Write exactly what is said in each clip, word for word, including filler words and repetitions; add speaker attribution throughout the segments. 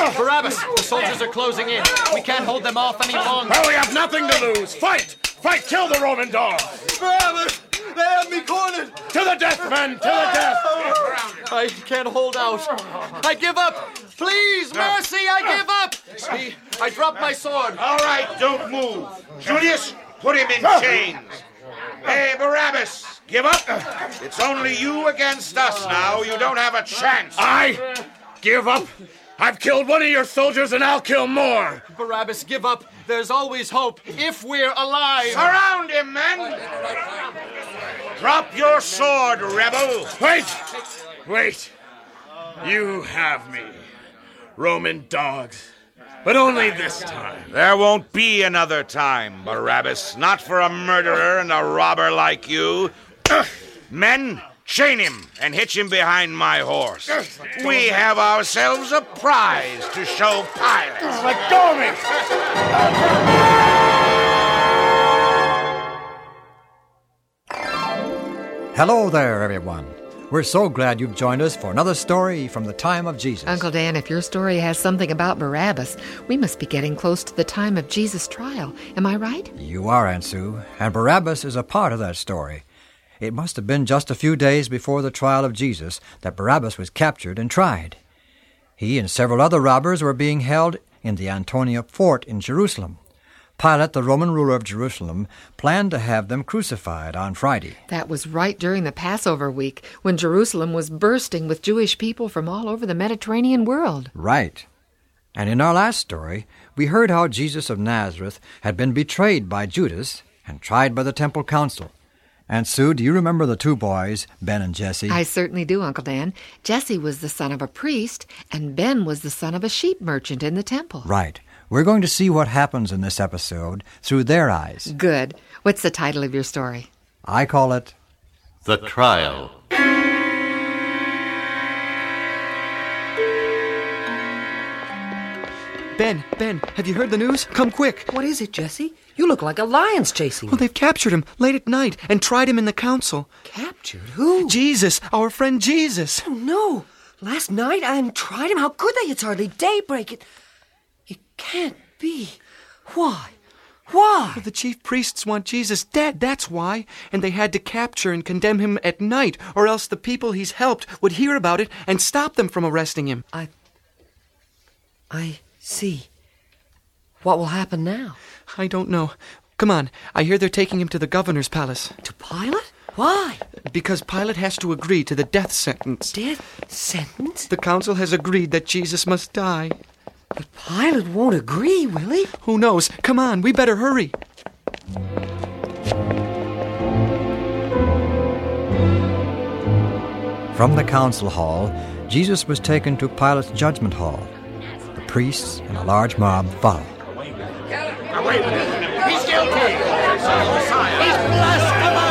Speaker 1: Barabbas, the soldiers are closing in. We can't hold them off any longer.
Speaker 2: Well, we have nothing to lose. Fight! Fight! Kill the Roman dog!
Speaker 3: Barabbas! They have me cornered!
Speaker 2: To the death, men! To the death!
Speaker 1: I can't hold out. I give up! Please, mercy, I give up! See, I dropped my sword.
Speaker 4: All right, don't move. Julius, put him in chains. Hey, Barabbas, give up. It's only you against us now. You don't have a chance.
Speaker 2: I give up? I've killed one of your soldiers and I'll kill more.
Speaker 1: Barabbas, give up. There's always hope if we're alive.
Speaker 4: Surround him, men. Drop your sword, rebel.
Speaker 2: Wait! Wait. You have me, Roman dogs. But only this time.
Speaker 4: There won't be another time, Barabbas. Not for a murderer and a robber like you. Men, chain him and hitch him behind my horse. We have ourselves a prize to show Pilate.
Speaker 2: Let go of me!
Speaker 5: Hello there, everyone. We're so glad you've joined us for another story from the time of Jesus.
Speaker 6: Uncle Dan, if your story has something about Barabbas, we must be getting close to the time of Jesus' trial. Am I right?
Speaker 5: You are, Aunt Sue, and Barabbas is a part of that story. It must have been just a few days before the trial of Jesus that Barabbas was captured and tried. He and several other robbers were being held in the Antonia fort in Jerusalem. Pilate, the Roman ruler of Jerusalem, planned to have them crucified on Friday.
Speaker 6: That was right during the Passover week, when Jerusalem was bursting with Jewish people from all over the Mediterranean world.
Speaker 5: Right. And in our last story, we heard how Jesus of Nazareth had been betrayed by Judas and tried by the temple council. Aunt Sue, do you remember the two boys, Ben and Jesse?
Speaker 6: I certainly do, Uncle Dan. Jesse was the son of a priest, and Ben was the son of a sheep merchant in the temple.
Speaker 5: Right. We're going to see what happens in this episode through their eyes.
Speaker 6: Good. What's the title of your story?
Speaker 5: I call it
Speaker 7: The Trial.
Speaker 8: Ben, Ben, have you heard the news? Come quick.
Speaker 9: What is it, Jesse? You look like a lion's chasing
Speaker 8: Well,
Speaker 9: you.
Speaker 8: they've captured him late at night and tried him in the council.
Speaker 9: Captured? Who?
Speaker 8: Jesus, our friend Jesus.
Speaker 9: Oh, no. Last night and tried him? How could they? It's hardly daybreak. It, it can't be. Why? Why?
Speaker 8: The chief priests want Jesus dead, that's why. And they had to capture and condemn him at night, or else the people he's helped would hear about it and stop them from arresting him.
Speaker 9: I... I see. What will happen now?
Speaker 8: I don't know. Come on, I hear they're taking him to the governor's palace.
Speaker 9: To Pilate? Why?
Speaker 8: Because Pilate has to agree to the death sentence.
Speaker 9: Death sentence?
Speaker 8: The council has agreed that Jesus must die.
Speaker 9: But Pilate won't agree, will he?
Speaker 8: Who knows? Come on, we better hurry.
Speaker 5: From the council hall, Jesus was taken to Pilate's judgment hall. The priests and a large mob followed.
Speaker 4: He's guilty. He's blasphemer.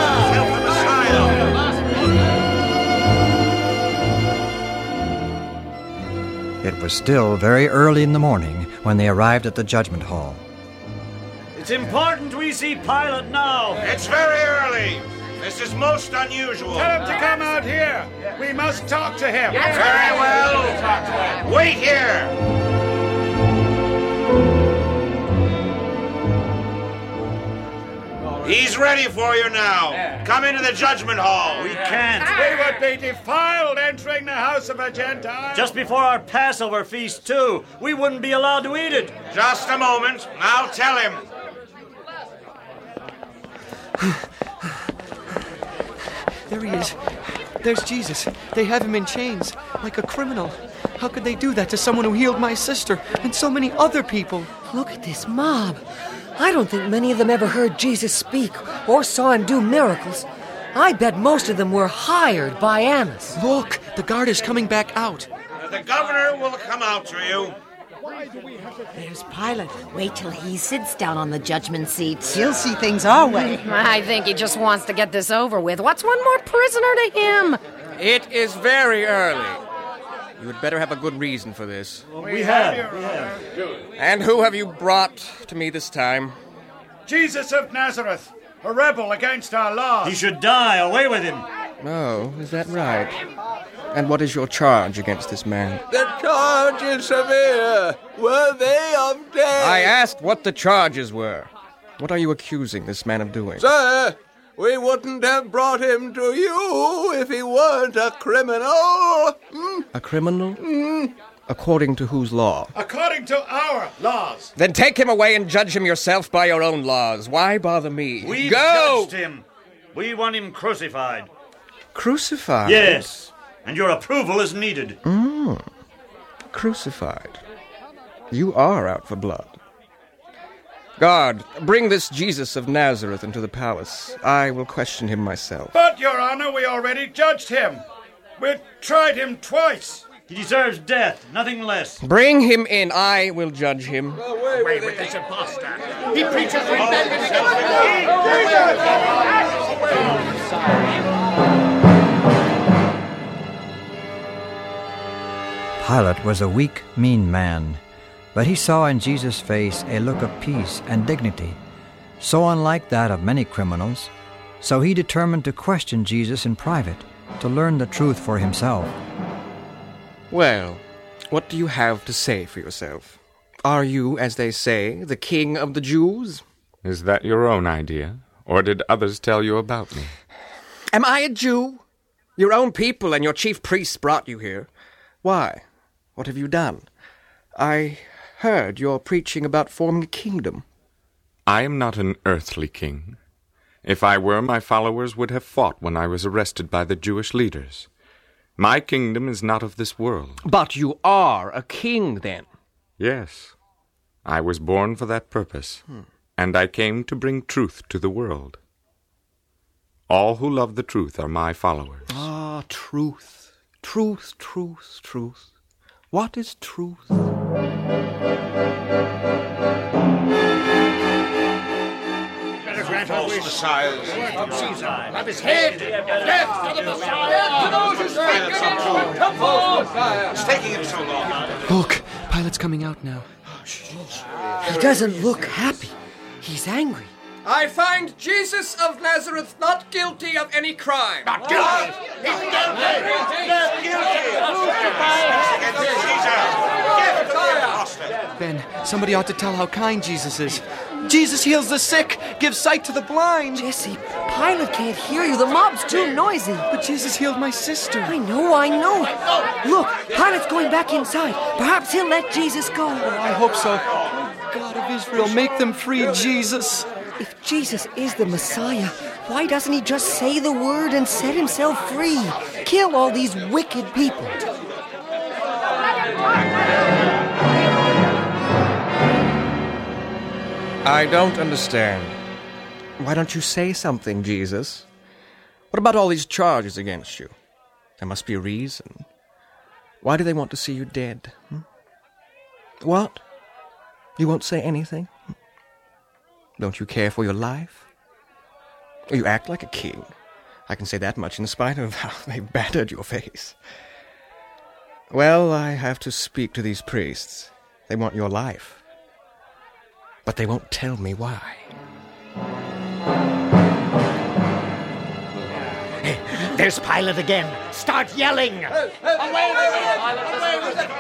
Speaker 5: It was still very early in the morning when they arrived at the judgment hall.
Speaker 10: It's important we see Pilate now.
Speaker 4: It's very early. This is most unusual.
Speaker 2: Tell him to come out here. We must talk to him.
Speaker 4: Very well. Wait here. He's ready for you now. Come into the judgment hall.
Speaker 10: We can't.
Speaker 2: We would be defiled entering the house of a Gentile.
Speaker 10: Just before our Passover feast, too. We wouldn't be allowed to eat it.
Speaker 4: Just a moment. I'll tell him.
Speaker 8: There he is. There's Jesus. They have him in chains, like a criminal. How could they do that to someone who healed my sister and so many other people?
Speaker 9: Look at this mob. I don't think many of them ever heard Jesus speak or saw him do miracles. I bet most of them were hired by Annas.
Speaker 8: Look, the guard is coming back out.
Speaker 4: The governor will come out to you.
Speaker 11: There's Pilate. Wait till he sits down on the judgment seat.
Speaker 12: He'll see things our way.
Speaker 13: I think he just wants to get this over with. What's one more prisoner to him?
Speaker 14: It is very early. You had better have a good reason for this.
Speaker 10: Well, we, we have. have. We have.
Speaker 14: And who have you brought to me this time?
Speaker 2: Jesus of Nazareth, a rebel against our laws.
Speaker 10: He should die. Away with him.
Speaker 14: Oh, is that right? And what is your charge against this man?
Speaker 3: The charge is severe. Worthy of death.
Speaker 14: I asked what the charges were. What are you accusing this man of doing?
Speaker 3: Sir, we wouldn't have brought him to you if he weren't a criminal. Mm?
Speaker 14: A criminal?
Speaker 3: Mm.
Speaker 14: According to whose law?
Speaker 2: According to our laws.
Speaker 14: Then take him away and judge him yourself by your own laws. Why bother me?
Speaker 10: We've
Speaker 14: Go!
Speaker 10: judged him. We want him crucified.
Speaker 14: Crucified?
Speaker 10: Yes. And your approval is needed.
Speaker 14: Mm. Crucified. You are out for blood. Guard, bring this Jesus of Nazareth into the palace. I will question him myself.
Speaker 2: But, Your Honor, we already judged him. We tried him twice.
Speaker 10: He deserves death, nothing less.
Speaker 14: Bring him in. I will judge him.
Speaker 2: Away with this impostor. He preaches rebellion
Speaker 5: Pilate was a weak, mean man, but he saw in Jesus' face a look of peace and dignity, so unlike that of many criminals. So he determined to question Jesus in private, to learn the truth for himself.
Speaker 14: Well, what do you have to say for yourself? Are you, as they say, the king of the Jews?
Speaker 12: Is that your own idea, or did others tell you about me?
Speaker 14: Am I a Jew? Your own people and your chief priests brought you here. Why? What have you done? I heard you're preaching about forming a kingdom.
Speaker 12: I am not an earthly king. If I were, my followers would have fought when I was arrested by the Jewish leaders. My kingdom is not of this world.
Speaker 14: But you are a king, then.
Speaker 12: Yes. I was born for that purpose, hmm. and I came to bring truth to the world. All who love the truth are my followers.
Speaker 14: Ah, truth. Truth, truth, truth. What is truth?
Speaker 4: False messiahs.
Speaker 2: Have his head. Death to the Messiah.
Speaker 4: It's taking him so long.
Speaker 8: Look, Pilate's coming out now.
Speaker 9: He doesn't look happy. He's angry.
Speaker 14: I find Jesus of Nazareth not guilty of any crime.
Speaker 2: Not guilty. He's guilty.
Speaker 8: Ben, somebody ought to tell how kind Jesus is. Jesus heals the sick, gives sight to the blind.
Speaker 9: Jesse, Pilate can't hear you. The mob's too noisy.
Speaker 8: But Jesus healed my sister.
Speaker 9: I know, I know. Look, Pilate's going back inside. Perhaps he'll let Jesus go.
Speaker 8: Oh, I hope so. Oh, God of Israel, make them free, Jesus.
Speaker 9: If Jesus is the Messiah, why doesn't he just say the word and set himself free? Kill all these wicked people.
Speaker 14: I don't understand. Why don't you say something, Jesus? What about all these charges against you? There must be a reason. Why do they want to see you dead? Hmm? What? You won't say anything? Don't you care for your life? You act like a king. I can say that much in spite of how they battered your face. Well, I have to speak to these priests. They want your life. But they won't tell me why.
Speaker 15: Hey, there's Pilate again. Start yelling.
Speaker 2: Away with it! Away with it!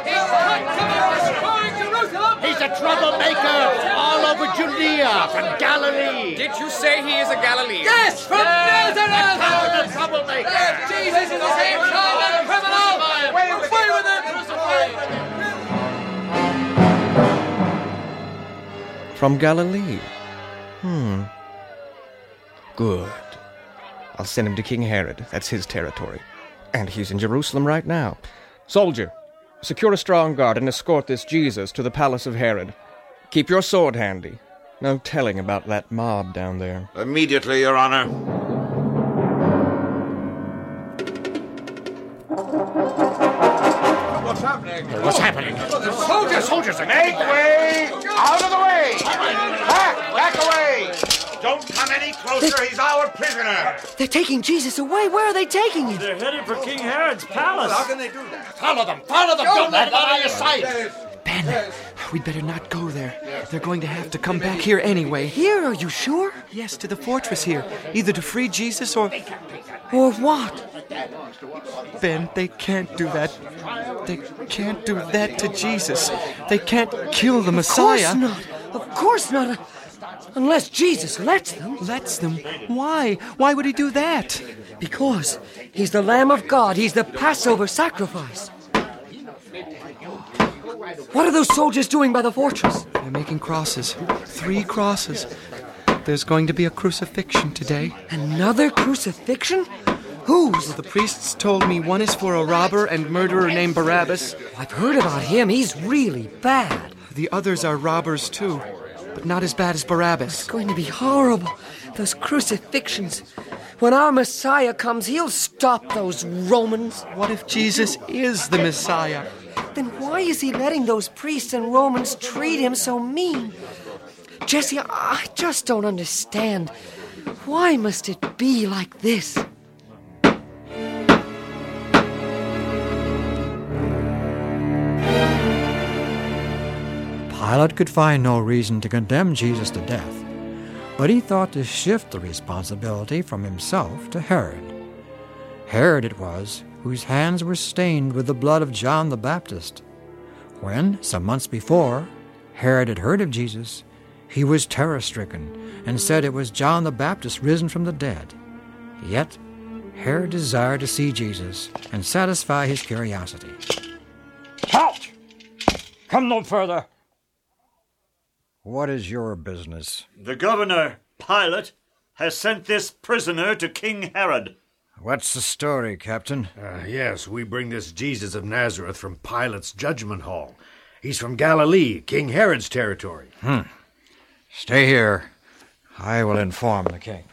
Speaker 2: He's a troublemaker all over Judea, from Galilee.
Speaker 14: Did you say he is a Galilean?
Speaker 2: Yes, from yes, Nazareth! A coward and troublemaker. Yes, Jesus is the same coward and criminal. Away with it!
Speaker 14: From Galilee. Hmm. Good. I'll send him to King Herod. That's his territory. And he's in Jerusalem right now. Soldier, secure a strong guard and escort this Jesus to the palace of Herod. Keep your sword handy. No telling about that mob down there.
Speaker 4: Immediately, Your Honor.
Speaker 3: What's happening?
Speaker 2: What's happening? Soldiers, soldiers!
Speaker 4: Make way! Out of the way! Back! Back away! Don't come any closer.
Speaker 9: They,
Speaker 4: He's our prisoner.
Speaker 9: They're taking Jesus away. Where are they taking him?
Speaker 10: They're headed for King Herod's palace.
Speaker 3: How can they do that?
Speaker 2: Follow them! Follow them! Don't let them out of your sight!
Speaker 9: Ben,
Speaker 8: We'd better not go there. They're going to have to come back here anyway.
Speaker 9: Here, are you sure?
Speaker 8: Yes, to the fortress here. Either to free Jesus or...
Speaker 9: Or what?
Speaker 8: Ben, they can't do that. They can't do that to Jesus. They can't kill the Messiah.
Speaker 9: Of course not. Of course not. Unless Jesus lets them.
Speaker 8: Lets them? Why? Why would he do that?
Speaker 9: Because he's the Lamb of God. He's the Passover sacrifice. What are those soldiers doing by the fortress?
Speaker 8: They're making crosses. Three crosses. There's going to be a crucifixion today.
Speaker 9: Another crucifixion? Whose?
Speaker 8: The priests told me one is for a robber and murderer named Barabbas.
Speaker 9: I've heard about him. He's really bad.
Speaker 8: The others are robbers, too, but not as bad as Barabbas.
Speaker 9: It's going to be horrible. Those crucifixions. When our Messiah comes, he'll stop those Romans.
Speaker 8: What if Jesus is the Messiah?
Speaker 9: Then why is he letting those priests and Romans treat him so mean? Jesse, I just don't understand. Why must it be like this?
Speaker 5: Pilate could find no reason to condemn Jesus to death, but he thought to shift the responsibility from himself to Herod. Herod it was whose hands were stained with the blood of John the Baptist. When, some months before, Herod had heard of Jesus, he was terror-stricken and said it was John the Baptist risen from the dead. Yet, Herod desired to see Jesus and satisfy his curiosity.
Speaker 10: Halt! Come no further.
Speaker 5: What is your business?
Speaker 10: The governor, Pilate, has sent this prisoner to King Herod.
Speaker 5: What's the story, Captain?
Speaker 2: Uh, yes, we bring this Jesus of Nazareth from Pilate's judgment hall. He's from Galilee, King Herod's territory.
Speaker 5: Hmm. Stay here. I will inform the king.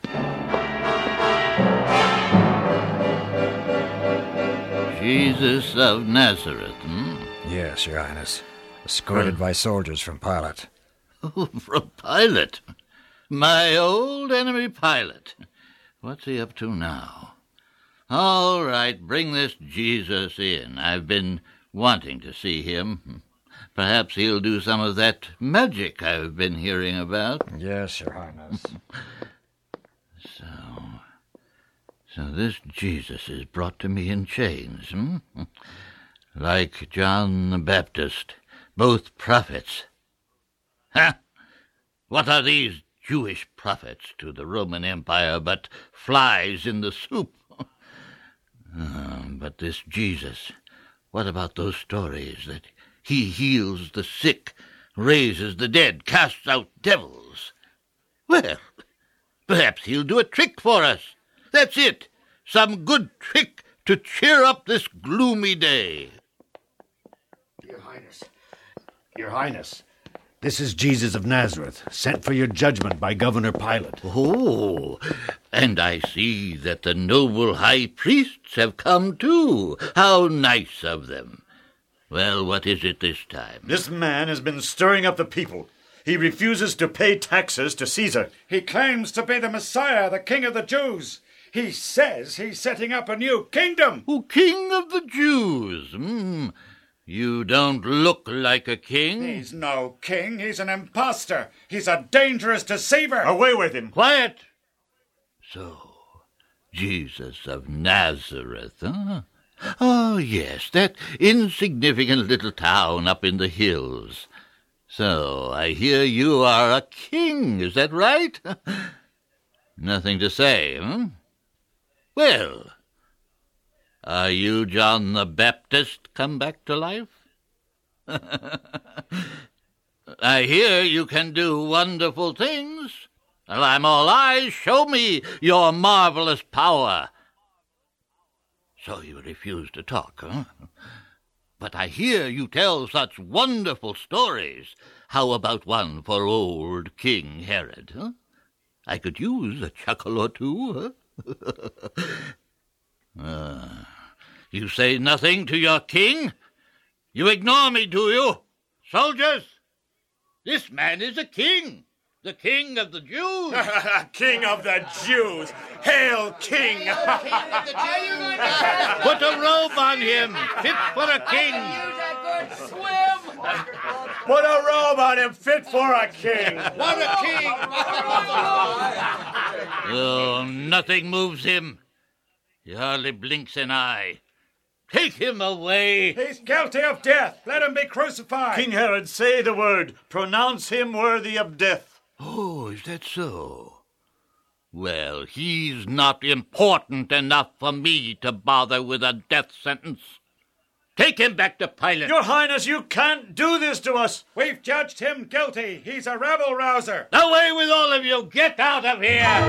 Speaker 7: Jesus of Nazareth, hmm?
Speaker 5: Yes, Your Highness. Escorted by soldiers from Pilate.
Speaker 7: Oh, from Pilate. My old enemy Pilate. What's he up to now? All right, bring this Jesus in. I've been wanting to see him. Perhaps he'll do some of that magic I've been hearing about.
Speaker 5: Yes, Your Highness.
Speaker 7: So, so this Jesus is brought to me in chains, hmm? Like John the Baptist, both prophets. Huh? What are these Jewish prophets to the Roman Empire but flies in the soup? uh, but this Jesus, what about those stories that he heals the sick, raises the dead, casts out devils? Well, perhaps he'll do a trick for us. That's it. Some good trick to cheer up this gloomy day.
Speaker 2: Your Highness. Your Highness. This is Jesus of Nazareth, sent for your judgment by Governor Pilate.
Speaker 7: Oh, and I see that the noble high priests have come too. How nice of them. Well, what is it this time?
Speaker 10: This man has been stirring up the people. He refuses to pay taxes to Caesar.
Speaker 16: He claims to be the Messiah, the King of the Jews. He says he's setting up a new kingdom.
Speaker 7: Oh, King of the Jews. Hmm. You don't look like a king.
Speaker 16: He's no king. He's an impostor. He's a dangerous deceiver.
Speaker 10: Away with him.
Speaker 7: Quiet. So, Jesus of Nazareth, huh? Oh, yes, that insignificant little town up in the hills. So, I hear you are a king, is that right? Nothing to say, hmm? Well, are you John the Baptist come back to life? I hear you can do wonderful things. Well, I'm all eyes. Show me your marvelous power. So you refuse to talk, huh? But I hear you tell such wonderful stories. How about one for old King Herod, huh? I could use a chuckle or two, huh? uh, you say nothing to your king? You ignore me, do you? Soldiers, this man is a king. The King of the Jews.
Speaker 10: King of the Jews. Hail, King.
Speaker 7: Put a robe on him, fit for a king.
Speaker 10: Put a robe on him fit for a king.
Speaker 1: What a king!
Speaker 7: Oh, nothing moves him. He hardly blinks an eye. Take him away.
Speaker 16: He's guilty of death. Let him be crucified.
Speaker 10: King Herod, say the word. Pronounce him worthy of death.
Speaker 7: Oh, is that so? Well, he's not important enough for me to bother with a death sentence. Take him back to Pilate.
Speaker 10: Your Highness, you can't do this to us.
Speaker 16: We've judged him guilty. He's a rabble-rouser.
Speaker 7: Away with all of you. Get out of here.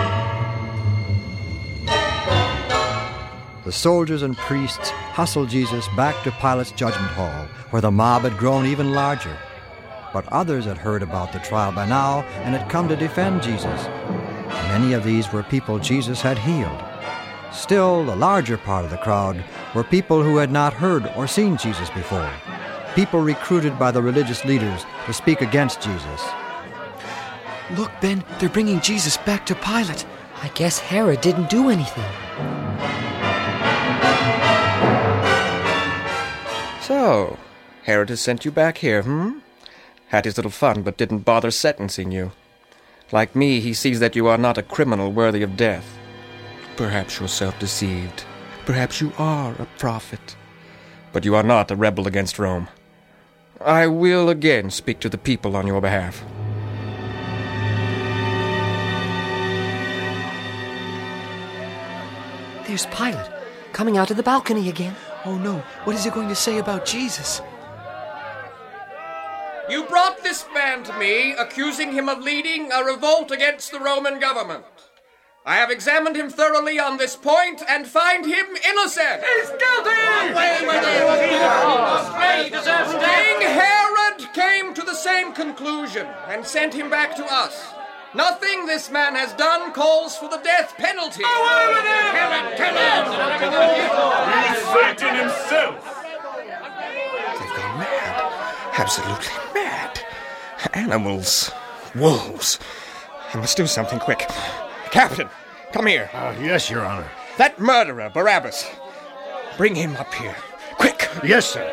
Speaker 5: The soldiers and priests hustled Jesus back to Pilate's judgment hall, where the mob had grown even larger. But others had heard about the trial by now and had come to defend Jesus. Many of these were people Jesus had healed. Still, the larger part of the crowd were people who had not heard or seen Jesus before, people recruited by the religious leaders to speak against Jesus.
Speaker 8: Look, Ben, they're bringing Jesus back to Pilate.
Speaker 9: I guess Herod didn't do anything.
Speaker 14: So, Herod has sent you back here, hmm? Had his little fun, but didn't bother sentencing you. Like me, he sees that you are not a criminal worthy of death. Perhaps you're self-deceived. Perhaps you are a prophet. But you are not a rebel against Rome. I will again speak to the people on your behalf.
Speaker 9: There's Pilate, coming out of the balcony again.
Speaker 8: Oh no, what is he going to say about Jesus?
Speaker 1: You brought this man to me, accusing him of leading a revolt against the Roman government. I have examined him thoroughly on this point and find him innocent. He's guilty! Away with him! He deserves death. King Herod came to the same conclusion and sent him back to us. Nothing this man has done calls for the death penalty. Away with him! Kill him! Kill him!
Speaker 10: He's Satan himself.
Speaker 14: They've gone mad. Absolutely mad. Animals. Wolves. I must do something quick. Captain, come here.
Speaker 10: Uh, yes, Your Honor.
Speaker 14: That murderer, Barabbas. Bring him up here. Quick.
Speaker 10: Yes, sir.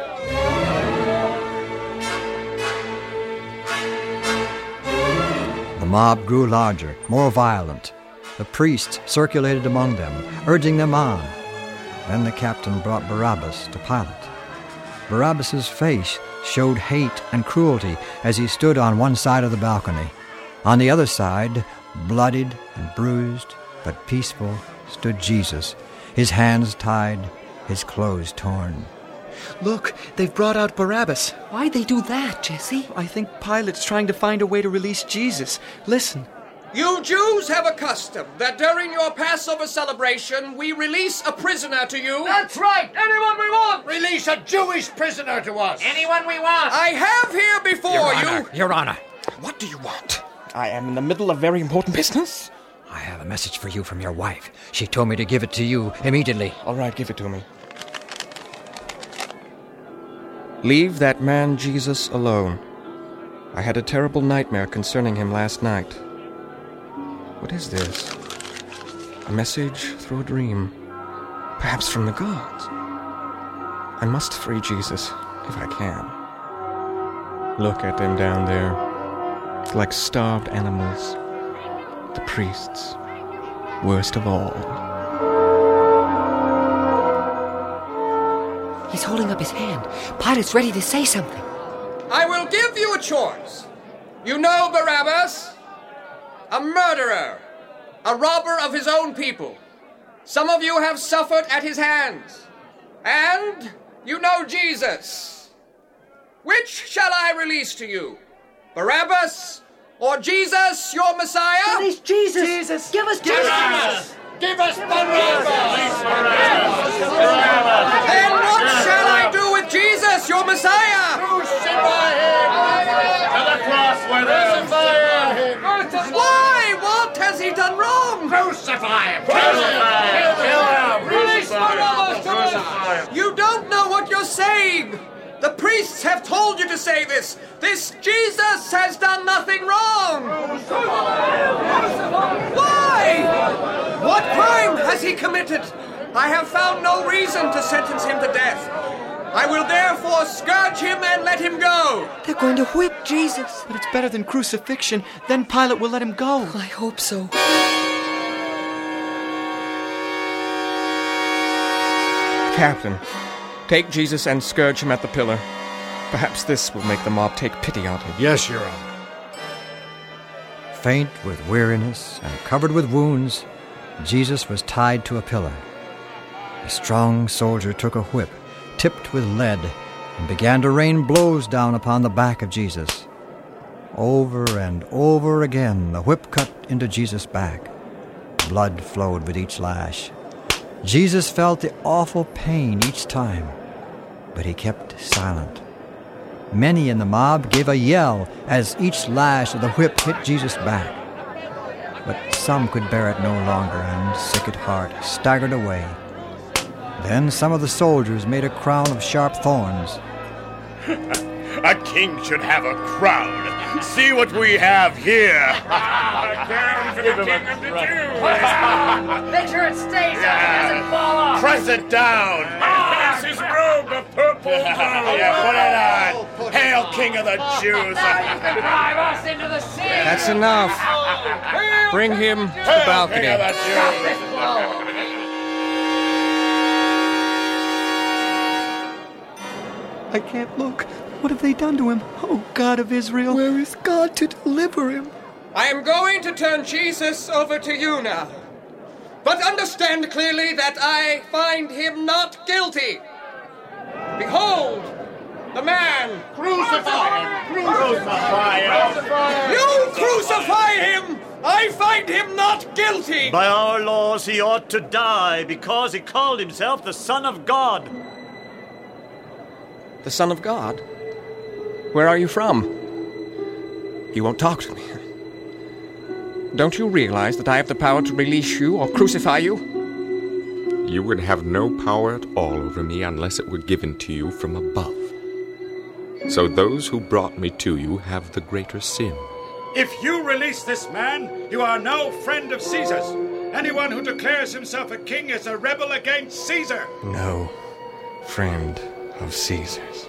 Speaker 5: The mob grew larger, more violent. The priests circulated among them, urging them on. Then the captain brought Barabbas to Pilate. Barabbas's face showed hate and cruelty as he stood on one side of the balcony. On the other side, bloodied and bruised, but peaceful, stood Jesus, his hands tied, his clothes torn.
Speaker 8: Look, they've brought out Barabbas.
Speaker 9: Why'd they do that, Jesse?
Speaker 8: I think Pilate's trying to find a way to release Jesus. Listen.
Speaker 1: You Jews have a custom that during your Passover celebration, we release a prisoner to you.
Speaker 15: That's right! Anyone we want!
Speaker 1: Release a Jewish prisoner to us.
Speaker 15: Anyone we want!
Speaker 1: I have here before
Speaker 14: Your
Speaker 1: you...
Speaker 14: Honor, Your Honor. What do you want? I am in the middle of very important business.
Speaker 5: I have a message for you from your wife. She told me to give it to you immediately.
Speaker 14: All right, give it to me. Leave that man Jesus alone. I had a terrible nightmare concerning him last night. What is this? A message through a dream. Perhaps from the gods. I must free Jesus, if I can. Look at them down there. Like starved animals. The priests. Worst of all.
Speaker 9: He's holding up his hand. Pilate's ready to say something.
Speaker 1: I will give you a choice. You know Barabbas? A murderer. A robber of his own people. Some of you have suffered at his hands. And you know Jesus. Which shall I release to you? Barabbas or Jesus, your Messiah?
Speaker 9: It is Jesus.
Speaker 15: Jesus.
Speaker 9: Give us Jesus.
Speaker 1: Barabbas. Give us Barabbas. Then what shall I do with Jesus, your Messiah? Crucify him.
Speaker 10: To the cross with him.
Speaker 1: Crucify him. Why? What has he done wrong?
Speaker 10: Crucify him. Crucify him. Kill him.
Speaker 1: Release Barabbas to us. You don't know what you're saying. The priests have told you to say this. This Jesus has done nothing wrong. Why? What crime has he committed? I have found no reason to sentence him to death. I will therefore scourge him and let him go.
Speaker 9: They're going to whip Jesus.
Speaker 8: But it's better than crucifixion. Then Pilate will let him go.
Speaker 9: I hope so.
Speaker 14: Captain, take Jesus and scourge him at the pillar. Perhaps this will make the mob take pity on him.
Speaker 10: Yes, Your Honor.
Speaker 5: Faint with weariness and covered with wounds, Jesus was tied to a pillar. A strong soldier took a whip, tipped with lead, and began to rain blows down upon the back of Jesus. Over and over again the whip cut into Jesus' back. Blood flowed with each lash. Jesus felt the awful pain each time, but he kept silent. Many in the mob gave a yell as each lash of the whip hit Jesus' back. But some could bear it no longer and, sick at heart, staggered away. Then some of the soldiers made a crown of sharp thorns.
Speaker 2: A king should have a crown. See what we have here.
Speaker 15: Give him a crown. Make sure it stays up. It doesn't fall off.
Speaker 2: Press it down.
Speaker 15: Pass his robe, the purple robe.
Speaker 2: Yeah, put it on. Hail, King of the Jews.
Speaker 15: Now you can drive us into the sea.
Speaker 14: That's enough. Bring him to the balcony.
Speaker 2: King of the Jews.
Speaker 8: I can't look. What have they done to him? Oh, God of Israel.
Speaker 9: Where is God to deliver him?
Speaker 1: I am going to turn Jesus over to you now. But understand clearly that I find him not guilty. Behold, the man.
Speaker 15: Crucify him. Crucify him.
Speaker 1: You crucify him! I find him not guilty!
Speaker 10: By our laws, he ought to die because he called himself the Son of God.
Speaker 14: The Son of God? Where are you from? You won't talk to me. Don't you realize that I have the power to release you or crucify you?
Speaker 12: You would have no power at all over me unless it were given to you from above. So those who brought me to you have the greater sin.
Speaker 16: If you release this man, you are no friend of Caesar's. Anyone who declares himself a king is a rebel against Caesar.
Speaker 14: No friend of Caesar's.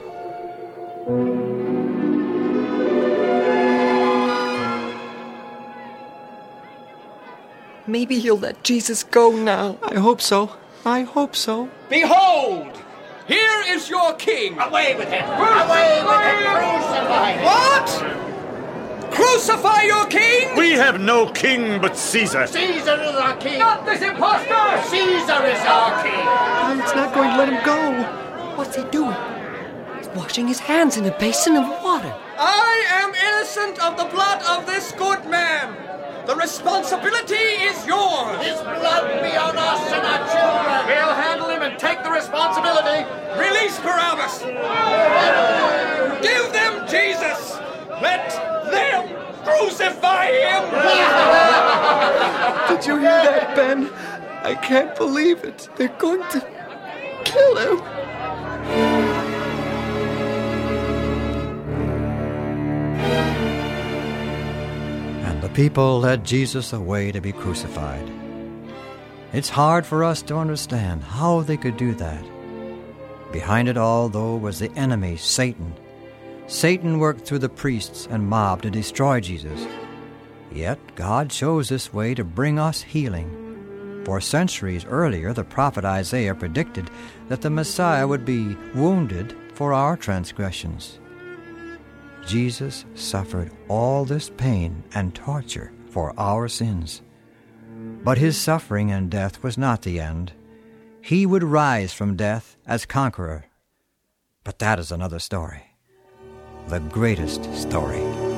Speaker 9: Maybe he'll let Jesus go now.
Speaker 8: I hope so. I hope so.
Speaker 1: Behold, here is your king.
Speaker 15: Away with him. Away with him. Crucify him.
Speaker 1: What? Crucify your king?
Speaker 10: We have no king but Caesar.
Speaker 15: Caesar is our king. Not this impostor. Caesar is our king.
Speaker 8: Pilate's not going to let him go.
Speaker 9: What's he doing? He's washing his hands in a basin of water.
Speaker 1: I am innocent of the blood of this good man. The responsibility is yours.
Speaker 15: His blood be on us and our children.
Speaker 1: We'll handle him and take the responsibility. Release Barabbas. Give them Jesus. Let them crucify him.
Speaker 8: Did you hear that, Ben? I can't believe it. They're going to kill him.
Speaker 5: The people led Jesus away to be crucified. It's hard for us to understand how they could do that. Behind it all, though, was the enemy, Satan. Satan worked through the priests and mob to destroy Jesus. Yet God chose this way to bring us healing. For centuries earlier, the prophet Isaiah predicted that the Messiah would be wounded for our transgressions. Jesus suffered all this pain and torture for our sins. But his suffering and death was not the end. He would rise from death as conqueror. But that is another story. The greatest story.